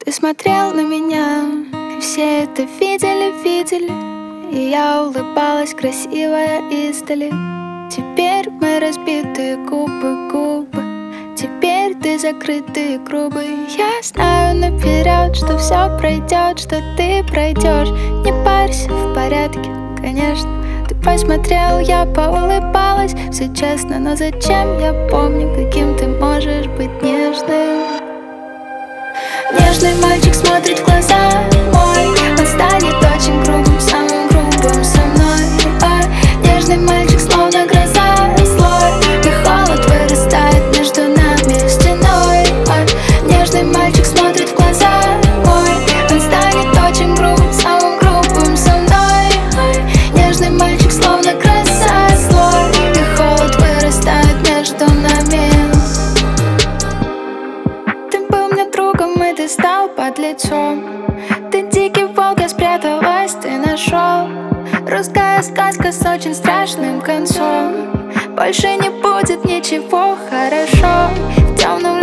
Ты смотрел на меня, и все это видели. И я улыбалась, красивая издали. Теперь мы разбитые губы. Теперь ты закрытый и грубый. Я знаю наперед, что все пройдет, что ты пройдешь. Не парься, в порядке, конечно. Ты посмотрел, я поулыбалась. Все честно, но зачем? Я помню, каким ты можешь быть нежным. Нежный мальчик смотрит в глаза мой. Он станет очень грубым, самым грубым со мной. Нежный мальчик словно гроза злой, и холод вырастает между нами стеной. Нежный мальчик смотрит в глаза мой. Он станет очень грубым, самым грубым со мной. Нежный мальчик словно гроза злой, и холод вырастает между нами. Ты был мне другом, и ты стал подлецом. Ты дикий волк, я спряталась, ты нашел. Русская сказка с очень страшным концом. Больше не будет ничего хорошо. В темном